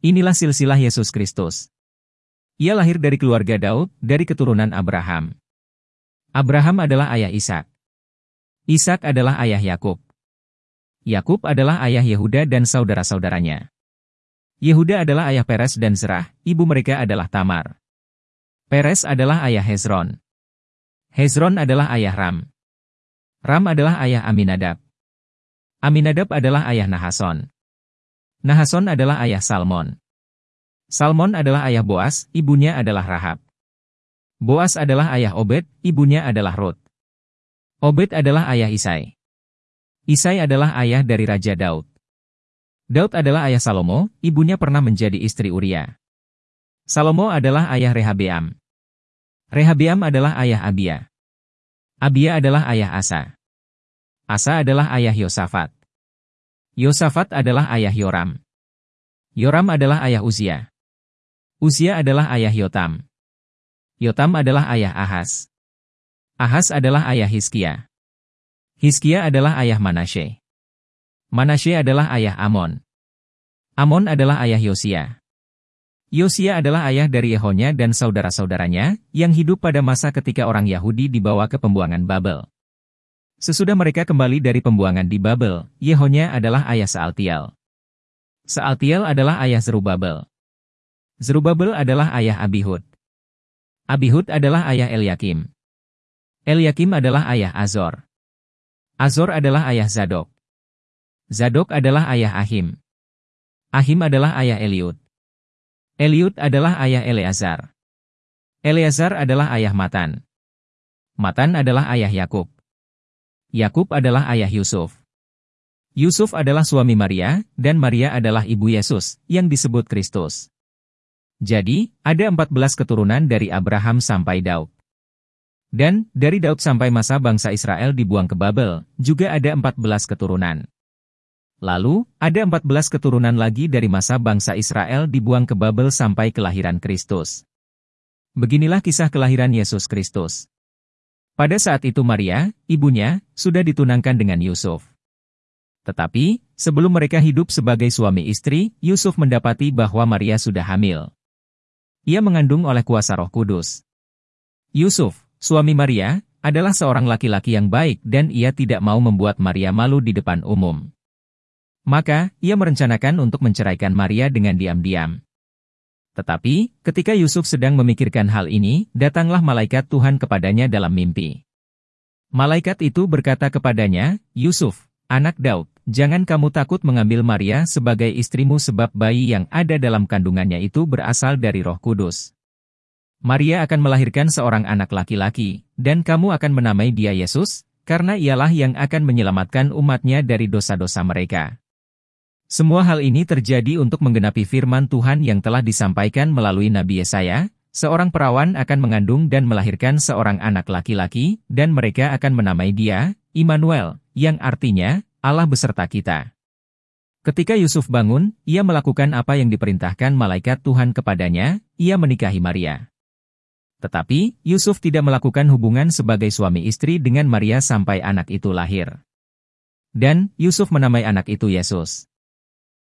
Inilah silsilah Yesus Kristus. Ia lahir dari keluarga Daud, dari keturunan Abraham. Abraham adalah ayah Ishak. Ishak adalah ayah Yakub. Yakub adalah ayah Yehuda dan saudara-saudaranya. Yehuda adalah ayah Peres dan Zerah, ibu mereka adalah Tamar. Peres adalah ayah Hezron. Hezron adalah ayah Ram. Ram adalah ayah Aminadab. Aminadab adalah ayah Nahason. Nahason adalah ayah Salmon. Salmon adalah ayah Boas, ibunya adalah Rahab. Boas adalah ayah Obed, ibunya adalah Rut. Obed adalah ayah Isai. Isai adalah ayah dari Raja Daud. Daud adalah ayah Salomo, ibunya pernah menjadi istri Uria. Salomo adalah ayah Rehabeam. Rehabeam adalah ayah Abia. Abia adalah ayah Asa. Asa adalah ayah Yosafat. Yosafat adalah ayah Yoram. Yoram adalah ayah Uzia. Uzia adalah ayah Yotam. Yotam adalah ayah Ahaz. Ahaz adalah ayah Hizkia. Hizkia adalah ayah Manasye. Manasye adalah ayah Amon. Amon adalah ayah Yosia. Yosia adalah ayah dari Yehonya dan saudara-saudaranya, yang hidup pada masa ketika orang Yahudi dibawa ke pembuangan Babel. Sesudah mereka kembali dari pembuangan di Babel, Yehonya adalah ayah Sealtiel. Sealtiel adalah ayah Zerubabel. Zerubabel adalah ayah Abihud. Abihud adalah ayah Eliakim. Eliakim adalah ayah Azor. Azor adalah ayah Zadok. Zadok adalah ayah Ahim. Ahim adalah ayah Eliud. Eliud adalah ayah Eleazar. Eleazar adalah ayah Matan. Matan adalah ayah Yakub. Yakub adalah ayah Yusuf. Yusuf adalah suami Maria, dan Maria adalah ibu Yesus, yang disebut Kristus. Jadi, ada 14 keturunan dari Abraham sampai Daud. Dan, dari Daud sampai masa bangsa Israel dibuang ke Babel, juga ada 14 keturunan. Lalu, ada 14 keturunan lagi dari masa bangsa Israel dibuang ke Babel sampai kelahiran Kristus. Beginilah kisah kelahiran Yesus Kristus. Pada saat itu Maria, ibunya, sudah ditunangkan dengan Yusuf. Tetapi, sebelum mereka hidup sebagai suami istri, Yusuf mendapati bahwa Maria sudah hamil. Ia mengandung oleh kuasa Roh Kudus. Yusuf, suami Maria, adalah seorang laki-laki yang baik dan ia tidak mau membuat Maria malu di depan umum. Maka, ia merencanakan untuk menceraikan Maria dengan diam-diam. Tetapi, ketika Yusuf sedang memikirkan hal ini, datanglah malaikat Tuhan kepadanya dalam mimpi. Malaikat itu berkata kepadanya, "Yusuf, anak Daud, jangan kamu takut mengambil Maria sebagai istrimu sebab bayi yang ada dalam kandungannya itu berasal dari Roh Kudus. Maria akan melahirkan seorang anak laki-laki, dan kamu akan menamai dia Yesus, karena ialah yang akan menyelamatkan umatnya dari dosa-dosa mereka." Semua hal ini terjadi untuk menggenapi firman Tuhan yang telah disampaikan melalui Nabi Yesaya, seorang perawan akan mengandung dan melahirkan seorang anak laki-laki, dan mereka akan menamai dia, Immanuel, yang artinya, Allah beserta kita. Ketika Yusuf bangun, ia melakukan apa yang diperintahkan malaikat Tuhan kepadanya, ia menikahi Maria. Tetapi, Yusuf tidak melakukan hubungan sebagai suami istri dengan Maria sampai anak itu lahir. Dan, Yusuf menamai anak itu Yesus.